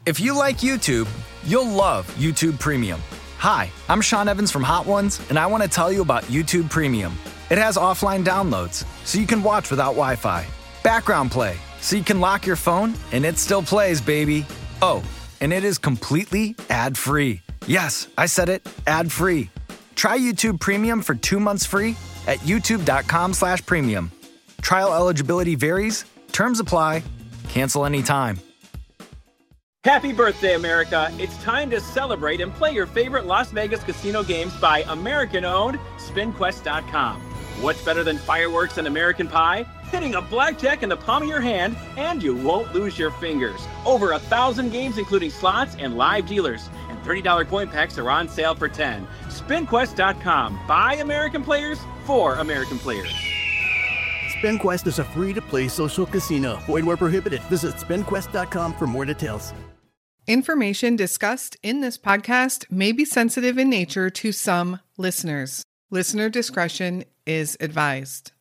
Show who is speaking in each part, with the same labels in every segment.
Speaker 1: If you like YouTube, you'll love YouTube Premium. Hi, I'm Sean Evans from Hot Ones, and I want to tell you about YouTube Premium. It has offline downloads, so you can watch without Wi-Fi. Background play, so you can lock your phone, and it still plays, baby. Oh, and it is completely ad-free. Yes, I said it, ad-free. Try YouTube Premium for 2 months free at youtube.com/premium. Trial eligibility varies. Terms apply. Cancel anytime.
Speaker 2: Happy birthday, America. It's time to celebrate and play your favorite Las Vegas casino games by American-owned SpinQuest.com. What's better than fireworks and American pie? Hitting a blackjack in the palm of your hand, and you won't lose your fingers. Over 1,000 games, including slots and live dealers. And $30 coin packs are on sale for $10. SpinQuest.com. By American players, for American players.
Speaker 3: SpinQuest is a free-to-play social casino. Void where prohibited. Visit SpinQuest.com for more details.
Speaker 4: Information discussed in this podcast may be sensitive in nature to some listeners. Listener discretion is advised.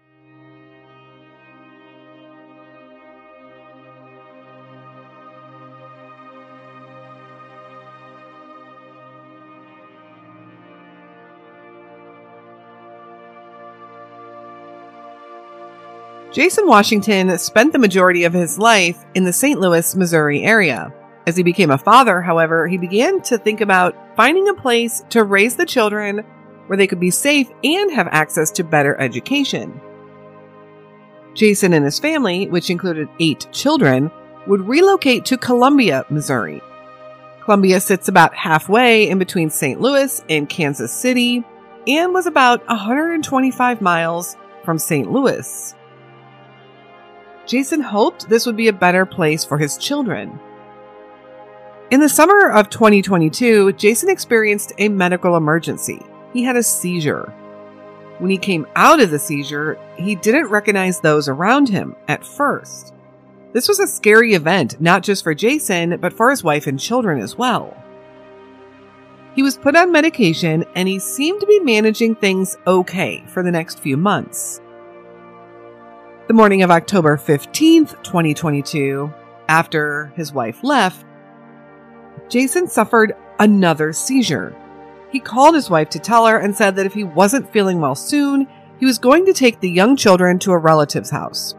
Speaker 4: Jason Washington spent the majority of his life in the St. Louis, Missouri area. As he became a father, however, he began to think about finding a place to raise the children where they could be safe and have access to better education. Jason and his family, which included 8 children, would relocate to Columbia, Missouri. Columbia sits about halfway in between St. Louis and Kansas City and was about 125 miles from St. Louis. Jason hoped this would be a better place for his children. In the summer of 2022, Jason experienced a medical emergency. He had a seizure. When he came out of the seizure, he didn't recognize those around him at first. This was a scary event, not just for Jason, but for his wife and children as well. He was put on medication, and he seemed to be managing things okay for the next few months. The morning of October 15th, 2022, after his wife left, Jason suffered another seizure. He called his wife to tell her and said that if he wasn't feeling well soon, he was going to take the young children to a relative's house.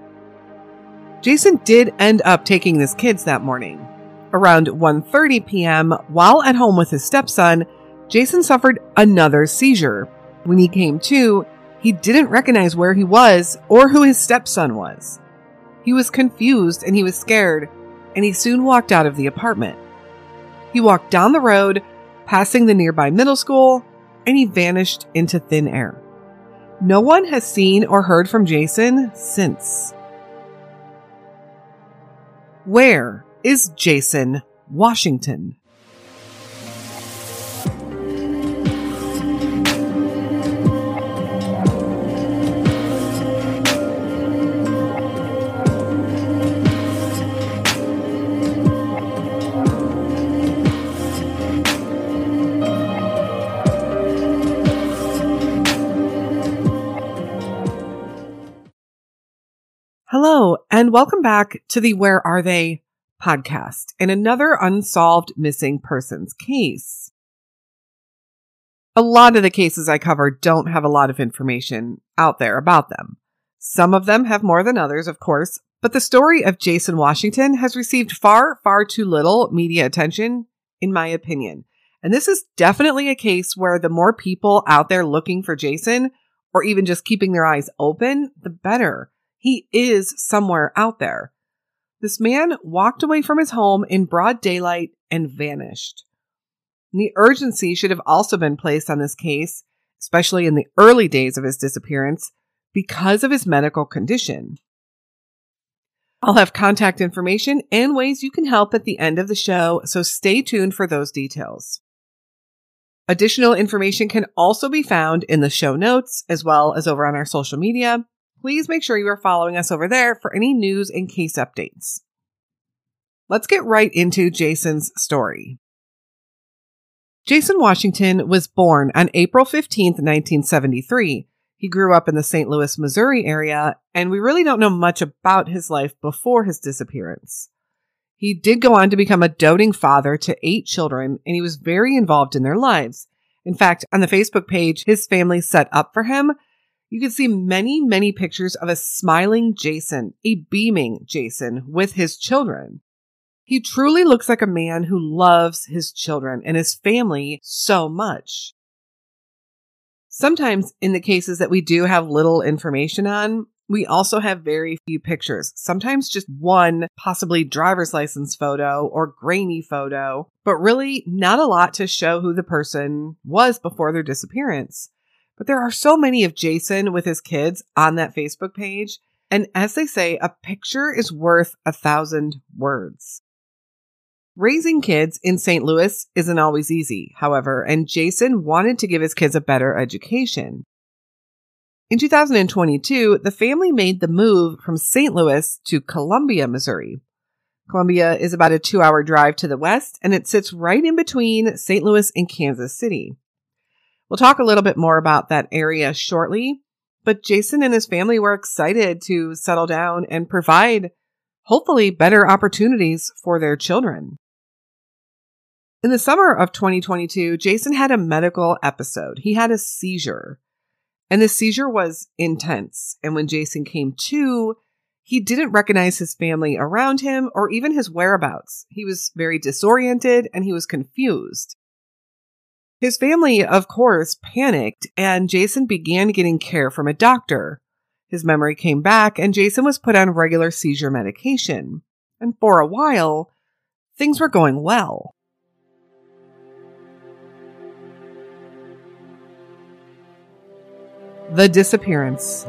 Speaker 4: Jason did end up taking his kids that morning. Around 1:30 p.m., while at home with his stepson, Jason suffered another seizure. When he came to, he didn't recognize where he was or who his stepson was. He was confused and he was scared, and he soon walked out of the apartment. He walked down the road, passing the nearby middle school, and he vanished into thin air. No one has seen or heard from Jason since. Where is Jason Washington? Hello, and welcome back to the Where Are They podcast and another unsolved missing persons case. A lot of the cases I cover don't have a lot of information out there about them. Some of them have more than others, of course, but the story of Jason Washington has received far, far too little media attention, in my opinion. And this is definitely a case where the more people out there looking for Jason, or even just keeping their eyes open, the better. He is somewhere out there. This man walked away from his home in broad daylight and vanished. The urgency should have also been placed on this case, especially in the early days of his disappearance, because of his medical condition. I'll have contact information and ways you can help at the end of the show, so stay tuned for those details. Additional information can also be found in the show notes, as well as over on our social media. Please make sure you are following us over there for any news and case updates. Let's get right into Jason's story. Jason Washington was born on April 15th, 1973. He grew up in the St. Louis, Missouri area, and we really don't know much about his life before his disappearance. He did go on to become a doting father to 8 children, and he was very involved in their lives. In fact, on the Facebook page his family set up for him, you can see many, many pictures of a smiling Jason, a beaming Jason with his children. He truly looks like a man who loves his children and his family so much. Sometimes in the cases that we do have little information on, we also have very few pictures, sometimes just one possibly driver's license photo or grainy photo, but really not a lot to show who the person was before their disappearance. But there are so many of Jason with his kids on that Facebook page, and as they say, a picture is worth 1,000 words. Raising kids in St. Louis isn't always easy, however, and Jason wanted to give his kids a better education. In 2022, the family made the move from St. Louis to Columbia, Missouri. Columbia is about a 2-hour drive to the west, and it sits right in between St. Louis and Kansas City. We'll talk a little bit more about that area shortly, but Jason and his family were excited to settle down and provide, hopefully, better opportunities for their children. In the summer of 2022, Jason had a medical episode. He had a seizure. And the seizure was intense. And when Jason came to, he didn't recognize his family around him or even his whereabouts. He was very disoriented and he was confused. His family, of course, panicked, and Jason began getting care from a doctor. His memory came back, and Jason was put on regular seizure medication. And for a while, things were going well. The disappearance.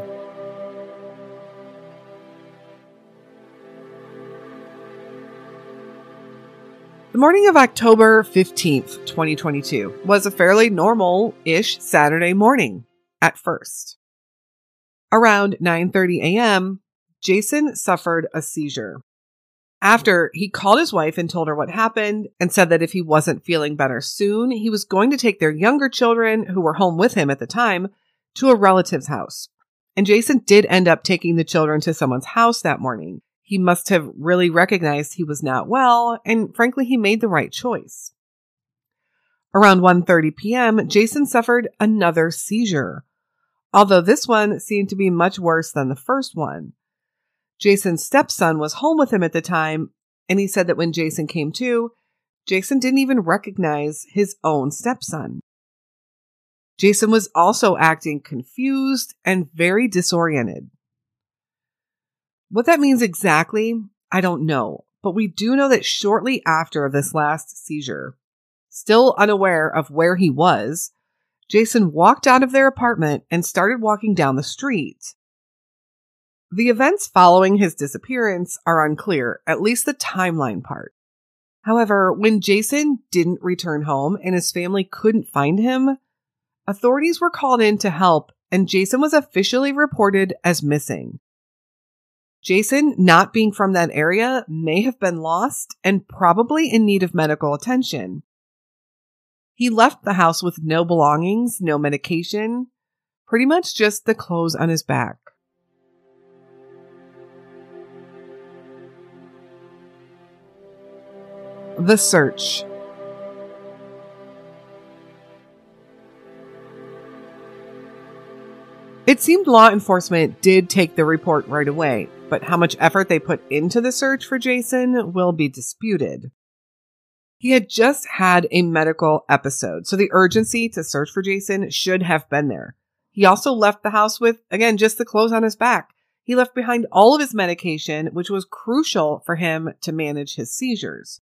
Speaker 4: The morning of October 15th, 2022 was a fairly normal-ish Saturday morning at first. Around 9:30 a.m., Jason suffered a seizure. After, he called his wife and told her what happened and said that if he wasn't feeling better soon, he was going to take their younger children, who were home with him at the time, to a relative's house. And Jason did end up taking the children to someone's house that morning. He must have really recognized he was not well, and frankly, he made the right choice. Around 1:30 p.m., Jason suffered another seizure, although this one seemed to be much worse than the first one. Jason's stepson was home with him at the time, and he said that when Jason came to, Jason didn't even recognize his own stepson. Jason was also acting confused and very disoriented. What that means exactly, I don't know, but we do know that shortly after this last seizure, still unaware of where he was, Jason walked out of their apartment and started walking down the street. The events following his disappearance are unclear, at least the timeline part. However, when Jason didn't return home and his family couldn't find him, authorities were called in to help, and Jason was officially reported as missing. Jason, not being from that area, may have been lost and probably in need of medical attention. He left the house with no belongings, no medication, pretty much just the clothes on his back. The search. It seemed law enforcement did take the report right away, but how much effort they put into the search for Jason will be disputed. He had just had a medical episode, so the urgency to search for Jason should have been there. He also left the house with, again, just the clothes on his back. He left behind all of his medication, which was crucial for him to manage his seizures.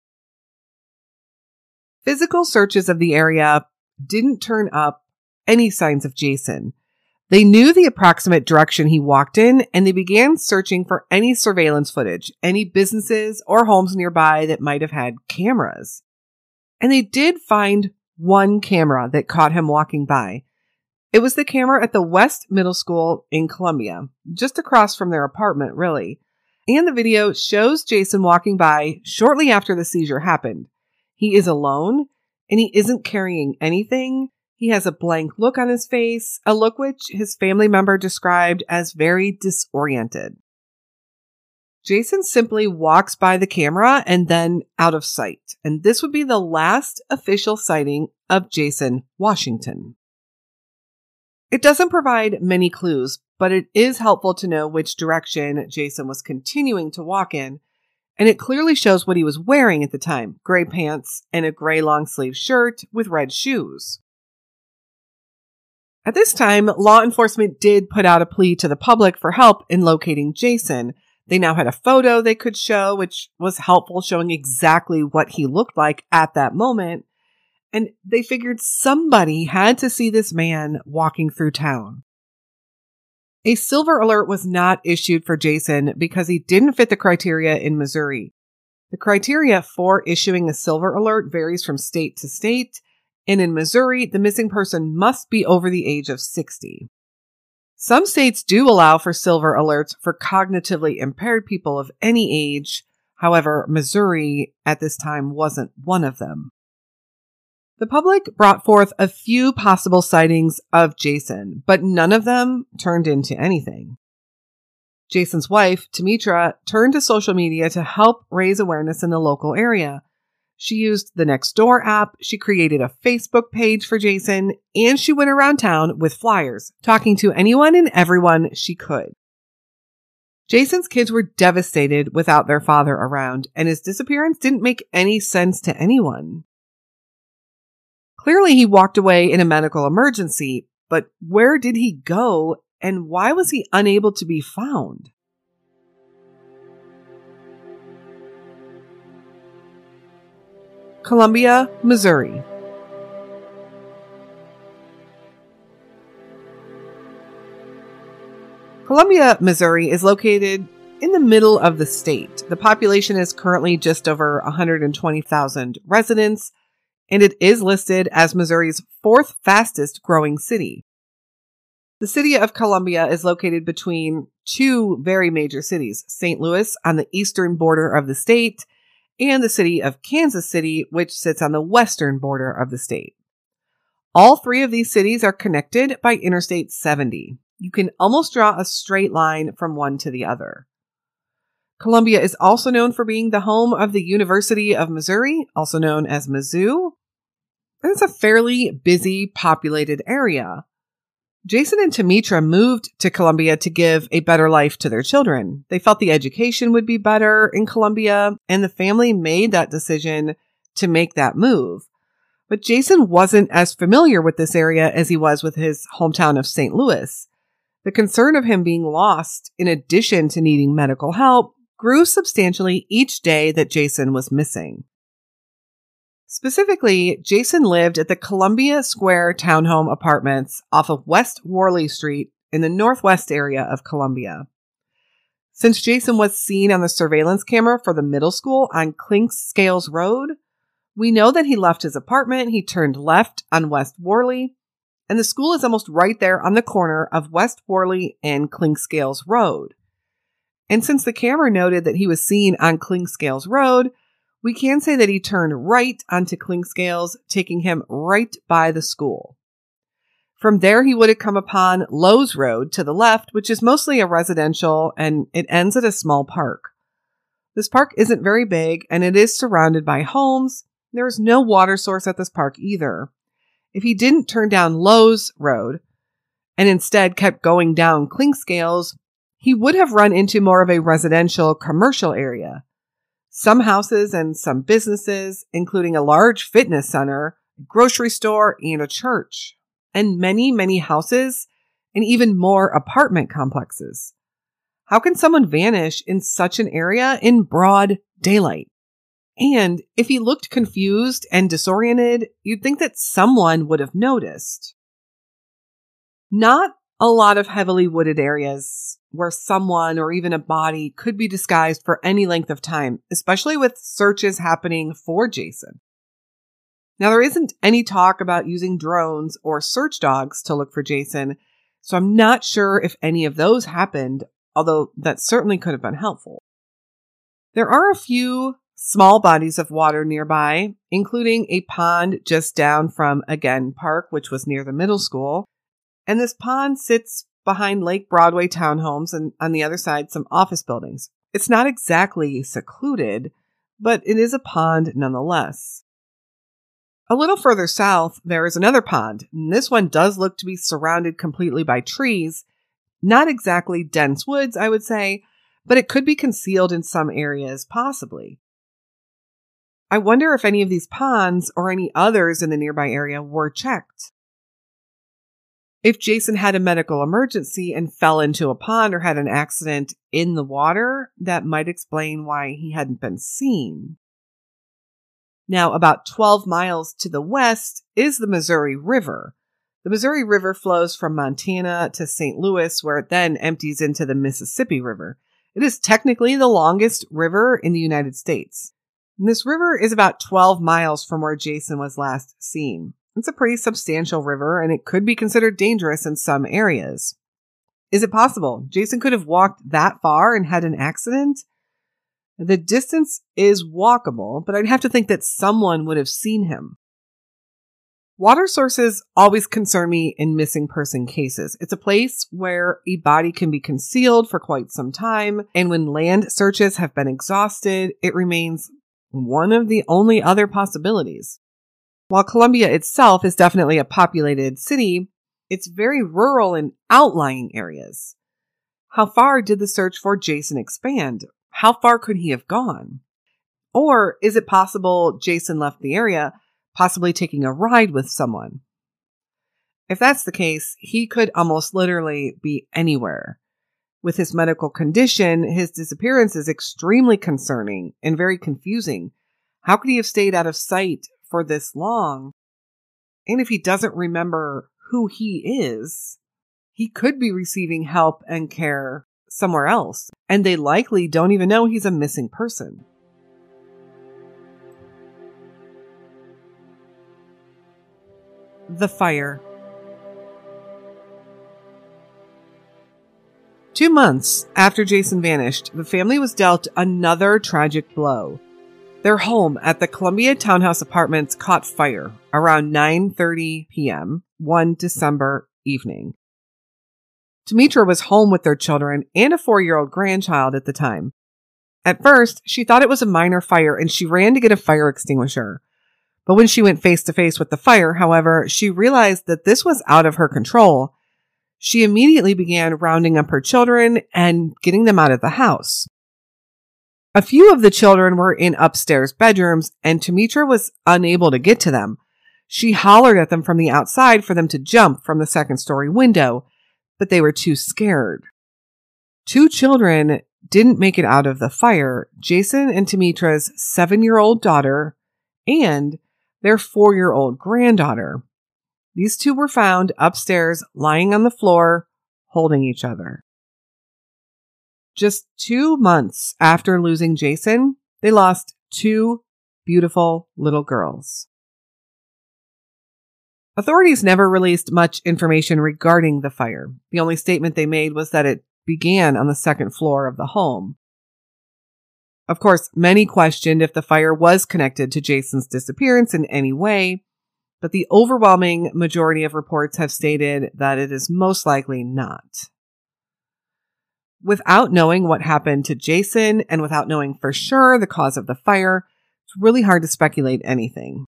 Speaker 4: Physical searches of the area didn't turn up any signs of Jason. They knew the approximate direction he walked in, and they began searching for any surveillance footage, any businesses or homes nearby that might have had cameras. And they did find one camera that caught him walking by. It was the camera at the West Middle School in Columbia, just across from their apartment, really. And the video shows Jason walking by shortly after the seizure happened. He is alone, and he isn't carrying anything. He has a blank look on his face, a look which his family member described as very disoriented. Jason simply walks by the camera and then out of sight. And this would be the last official sighting of Jason Washington. It doesn't provide many clues, but it is helpful to know which direction Jason was continuing to walk in. And it clearly shows what he was wearing at the time: gray pants and a gray long sleeve shirt with red shoes. At this time, law enforcement did put out a plea to the public for help in locating Jason. They now had a photo they could show, which was helpful, showing exactly what he looked like at that moment. And they figured somebody had to see this man walking through town. A silver alert was not issued for Jason because he didn't fit the criteria in Missouri. The criteria for issuing a silver alert varies from state to state, and in Missouri, the missing person must be over the age of 60. Some states do allow for silver alerts for cognitively impaired people of any age. However, Missouri at this time wasn't one of them. The public brought forth a few possible sightings of Jason, but none of them turned into anything. Jason's wife, Tamitra, turned to social media to help raise awareness in the local area. She used the Nextdoor app, she created a Facebook page for Jason, and she went around town with flyers, talking to anyone and everyone she could. Jason's kids were devastated without their father around, and his disappearance didn't make any sense to anyone. Clearly, he walked away in a medical emergency, but where did he go, and why was he unable to be found? Columbia, Missouri. Columbia, Missouri is located in the middle of the state. The population is currently just over 120,000 residents, and it is listed as Missouri's fourth fastest growing city. The city of Columbia is located between two very major cities, St. Louis on the eastern border of the state, and the city of Kansas City, which sits on the western border of the state. All three of these cities are connected by Interstate 70. You can almost draw a straight line from one to the other. Columbia is also known for being the home of the University of Missouri, also known as Mizzou. And it's a fairly busy, populated area. Jason and Tamitra moved to Columbia to give a better life to their children. They felt the education would be better in Columbia, and the family made that decision to make that move. But Jason wasn't as familiar with this area as he was with his hometown of St. Louis. The concern of him being lost, in addition to needing medical help, grew substantially each day that Jason was missing. Specifically, Jason lived at the Columbia Square Townhome Apartments off of West Worley Street in the northwest area of Columbia. Since Jason was seen on the surveillance camera for the middle school on Clinkscales Road, we know that he left his apartment, he turned left on West Worley, and the school is almost right there on the corner of West Worley and Clinkscales Road. And since the camera noted that he was seen on Clinkscales Road, we can say that he turned right onto Clinkscales, taking him right by the school. From there, he would have come upon Lowe's Road to the left, which is mostly a residential, and it ends at a small park. This park isn't very big, and it is surrounded by homes. There is no water source at this park either. If he didn't turn down Lowe's Road and instead kept going down Clinkscales, he would have run into more of a residential commercial area. Some houses and some businesses, including a large fitness center, a grocery store, and a church, and many, many houses and even more apartment complexes. How can someone vanish in such an area in broad daylight? And if he looked confused and disoriented, you'd think that someone would have noticed. Not a lot of heavily wooded areas where someone or even a body could be disguised for any length of time, especially with searches happening for Jason. Now, there isn't any talk about using drones or search dogs to look for Jason, so I'm not sure if any of those happened, although that certainly could have been helpful. There are a few small bodies of water nearby, including a pond just down from Again Park, which was near the middle school. And this pond sits behind Lake Broadway townhomes and on the other side, some office buildings. It's not exactly secluded, but it is a pond nonetheless. A little further south, there is another pond, and this one does look to be surrounded completely by trees. Not exactly dense woods, I would say, but it could be concealed in some areas, possibly. I wonder if any of these ponds or any others in the nearby area were checked. If Jason had a medical emergency and fell into a pond or had an accident in the water, that might explain why he hadn't been seen. Now, about 12 miles to the west is the Missouri River. The Missouri River flows from Montana to St. Louis, where it then empties into the Mississippi River. It is technically the longest river in the United States. And this river is about 12 miles from where Jason was last seen. It's a pretty substantial river, and it could be considered dangerous in some areas. Is it possible Jason could have walked that far and had an accident? The distance is walkable, but I'd have to think that someone would have seen him. Water sources always concern me in missing person cases. It's a place where a body can be concealed for quite some time, and when land searches have been exhausted, it remains one of the only other possibilities. While Columbia itself is definitely a populated city, it's very rural in outlying areas. How far did the search for Jason expand? How far could he have gone? Or is it possible Jason left the area, possibly taking a ride with someone? If that's the case, he could almost literally be anywhere. With his medical condition, his disappearance is extremely concerning and very confusing. How could he have stayed out of sight for this long? And if he doesn't remember who he is, he could be receiving help and care somewhere else, and they likely don't even know he's a missing person. The fire. 2 months after Jason vanished, the family was dealt another tragic blow. Their home at the Columbia Townhouse Apartments caught fire around 9:30 p.m. one December evening. Demetra was home with their children and a 4-year-old grandchild at the time. At first, she thought it was a minor fire and she ran to get a fire extinguisher. But when she went face to face with the fire, however, she realized that this was out of her control. She immediately began rounding up her children and getting them out of the house. A few of the children were in upstairs bedrooms, and Demetra was unable to get to them. She hollered at them from the outside for them to jump from the second-story window, but they were too scared. 2 children didn't make it out of the fire: Jason and Demetra's 7-year-old daughter and their 4-year-old granddaughter. These 2 were found upstairs, lying on the floor, holding each other. Just 2 months after losing Jason, they lost 2 beautiful little girls. Authorities never released much information regarding the fire. The only statement they made was that it began on the 2nd floor of the home. Of course, many questioned if the fire was connected to Jason's disappearance in any way, but the overwhelming majority of reports have stated that it is most likely not. Without knowing what happened to Jason and without knowing for sure the cause of the fire, it's really hard to speculate anything.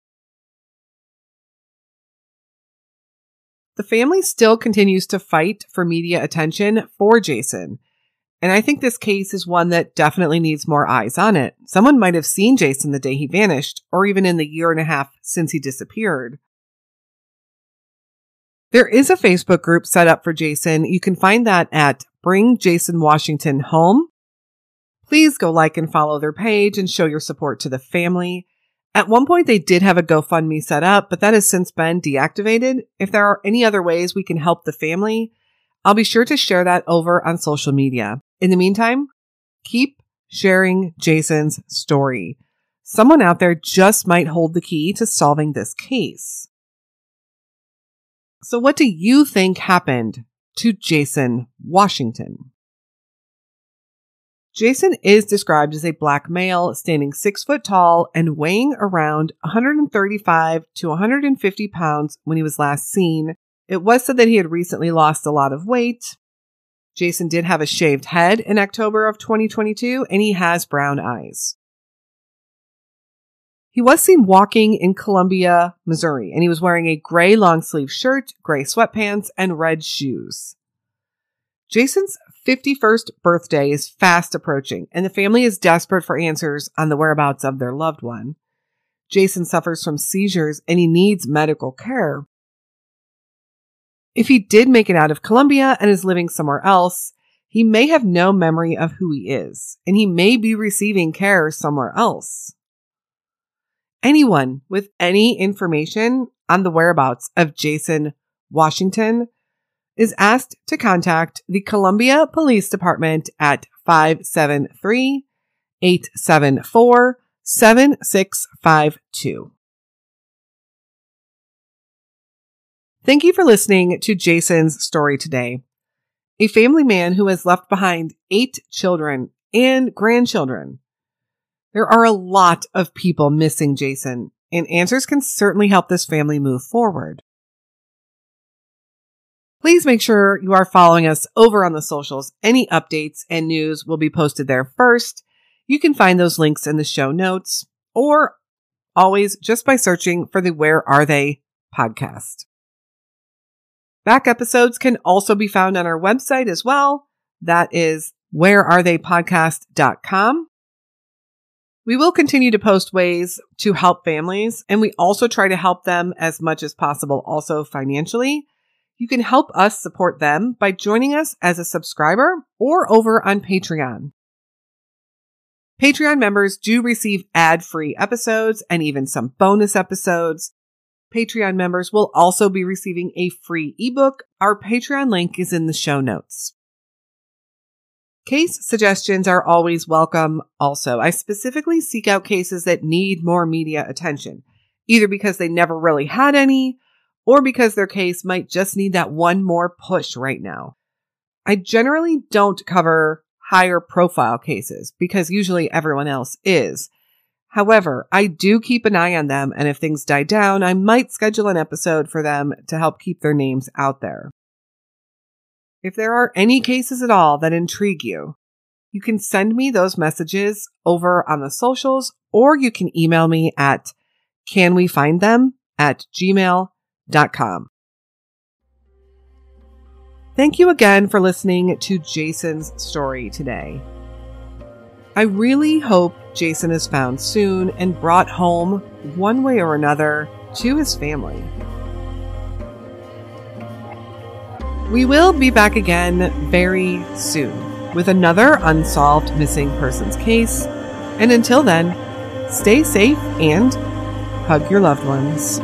Speaker 4: The family still continues to fight for media attention for Jason, and I think this case is one that definitely needs more eyes on it. Someone might have seen Jason the day he vanished, or even in the 1.5 years since he disappeared. There is a Facebook group set up for Jason. You can find that at Bring Jason Washington Home. Please go like and follow their page and show your support to the family. At one point, they did have a GoFundMe set up, but that has since been deactivated. If there are any other ways we can help the family, I'll be sure to share that over on social media. In the meantime, keep sharing Jason's story. Someone out there just might hold the key to solving this case. So what do you think happened to Jason Washington? Jason is described as a black male, standing 6 foot tall and weighing around 135 to 150 pounds when he was last seen. It was said that he had recently lost a lot of weight. Jason did have a shaved head in October of 2022, and he has brown eyes. He was seen walking in Columbia, Missouri, and he was wearing a gray long-sleeve shirt, gray sweatpants, and red shoes. Jason's 51st birthday is fast approaching, and the family is desperate for answers on the whereabouts of their loved one. Jason suffers from seizures, and he needs medical care. If he did make it out of Columbia and is living somewhere else, he may have no memory of who he is, and he may be receiving care somewhere else. Anyone with any information on the whereabouts of Jason Washington is asked to contact the Columbia Police Department at 573-874-7652. Thank you for listening to Jason's story today. A family man who has left behind 8 children and grandchildren. There are a lot of people missing Jason, and answers can certainly help this family move forward. Please make sure you are following us over on the socials. Any updates and news will be posted there first. You can find those links in the show notes, or always just by searching for the Where Are They podcast. Back episodes can also be found on our website as well. That is wherearetheypodcast.com. We will continue to post ways to help families, and we also try to help them as much as possible also financially. You can help us support them by joining us as a subscriber or over on Patreon. Patreon members do receive ad-free episodes and even some bonus episodes. Patreon members will also be receiving a free ebook. Our Patreon link is in the show notes. Case suggestions are always welcome. Also, I specifically seek out cases that need more media attention, either because they never really had any, or because their case might just need that one more push right now. I generally don't cover higher profile cases because usually everyone else is. However, I do keep an eye on them, and if things die down, I might schedule an episode for them to help keep their names out there. If there are any cases at all that intrigue you, you can send me those messages over on the socials, or you can email me at canwefindthem@gmail.com. Thank you again for listening to Jason's story today. I really hope Jason is found soon and brought home one way or another to his family. We will be back again very soon with another unsolved missing persons case. And until then, stay safe and hug your loved ones.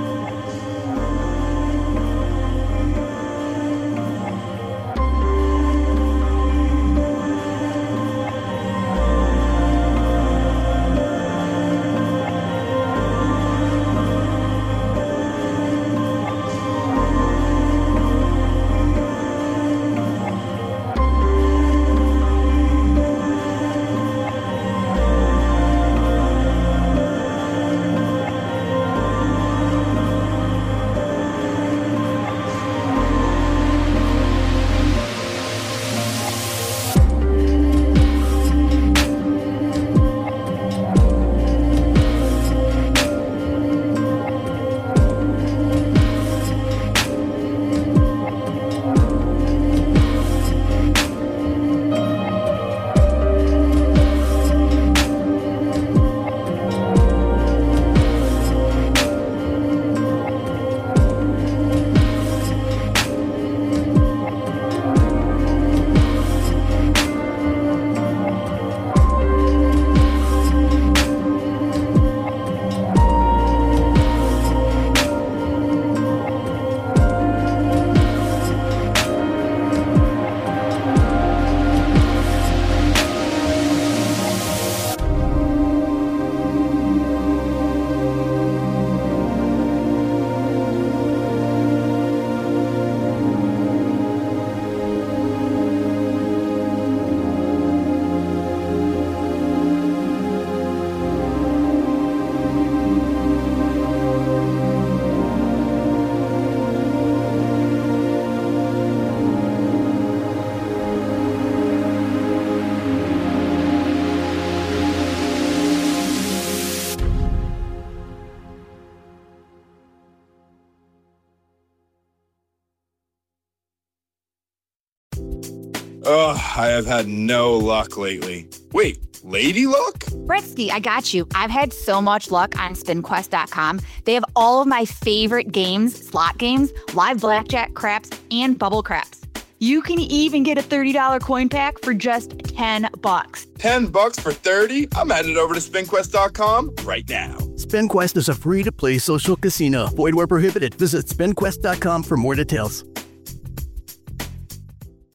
Speaker 5: Ugh, I have had no luck lately. Wait, lady luck?
Speaker 6: Bretsky, I got you. I've had so much luck on SpinQuest.com. They have all of my favorite games, slot games, live blackjack, craps, and bubble craps. You can even get a $30 coin pack for just $10.
Speaker 5: $10 for 30? I'm headed over to SpinQuest.com right now.
Speaker 3: SpinQuest is a free-to-play social casino. Void where prohibited. Visit SpinQuest.com for more details.